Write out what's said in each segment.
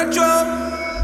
Retro.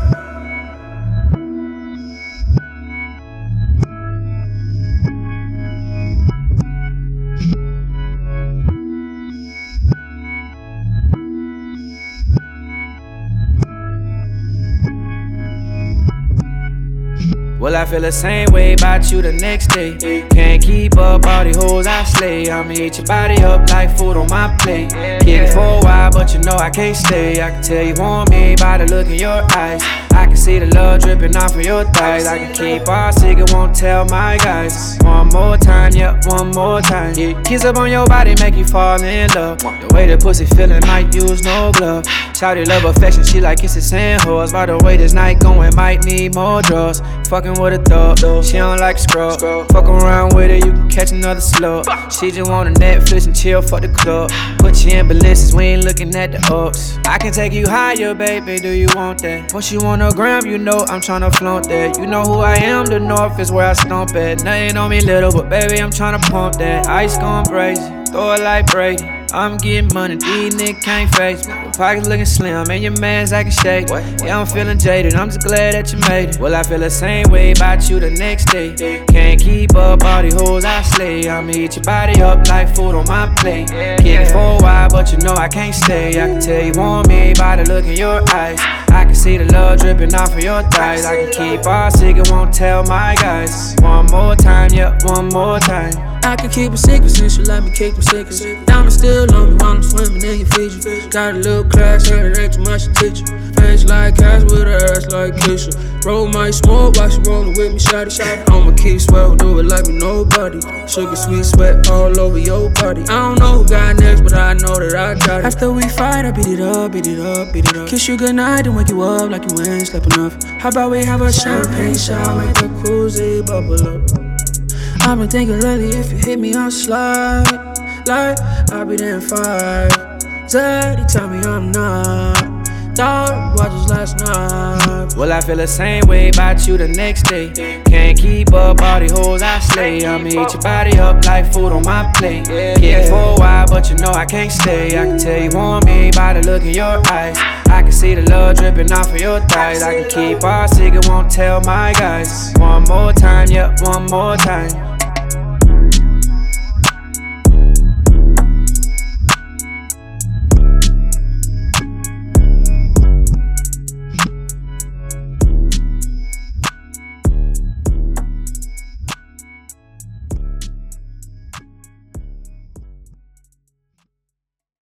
Well, I feel the same way about you the next day. Can't keep up all the hoes I slay. I'ma eat your body up like food on my plate. Kick it for a while, but you know I can't stay. I can tell you want me by the look in your eyes. I can see the love dripping off of your thighs. I can keep our secret, won't tell my guys. One more time, yeah, one more time. Kiss up on your body, make you fall in love. The way the pussy feeling might use no glove. Shawty love affection, she like kisses and hugs. By the way this night going, might need more drugs. Fucking with a thug, she don't like a scrub. Fuck around with her, you can catch another slug. She just want a Netflix and chill, fuck the club. Put you in ballistics, we ain't looking at the ups. I can take you higher, baby, do you want that? Once you on a gram, you know I'm tryna flaunt that. You know who I am, the north is where I stomp at. Nothing on me little, but baby, I'm tryna pump that. Ice gone crazy, throw it like Brady. I'm getting money, these niggas can't face me. Your pockets looking slim, and your man's acting shady. Yeah, I'm feeling jaded, I'm just glad that you made it. Well, I feel the same way about you the next day. Can't keep up all the hoes I slay. I'ma eat your body up like food on my plate. Kick it for a while, but you know I can't stay. I can tell you want me by the look in your eyes. I can see the love dripping off of your thighs. I can keep our secret, won't tell my guys. One more time, yeah, one more time. I can keep a secret since you let me kick them secrets. Diamonds still on me while I'm swimming in your Fiji. Got a little class, heard it ain't too much to teach you. Face like cash with her ass like Keisha. Roll my smoke while she rollin' with me, shawty. I'ma keep sweat, do it like me nobody. Sugar sweet sweat all over your body. I don't know who got next, but I know that I got it. After we fight, I beat it up, beat it up, beat it up. Kiss you goodnight and wake you up like you ain't slept enough. How about we have a champagne shot, make the cruise bubble up. I've been thinking lately if you hit me on slide, like I'll be there in 5. Zaddy tell me I'm not. Dog watches last night. Well, I feel the same way about you the next day. Can't keep up all the hoes I slay. I'ma eat your body up like food on my plate. Kick it for a while, but you know I can't stay. I can tell you want me by the look in your eyes. I can see the love dripping off of your thighs. I can keep our secret, won't tell my guys. One more time, yeah, one more time.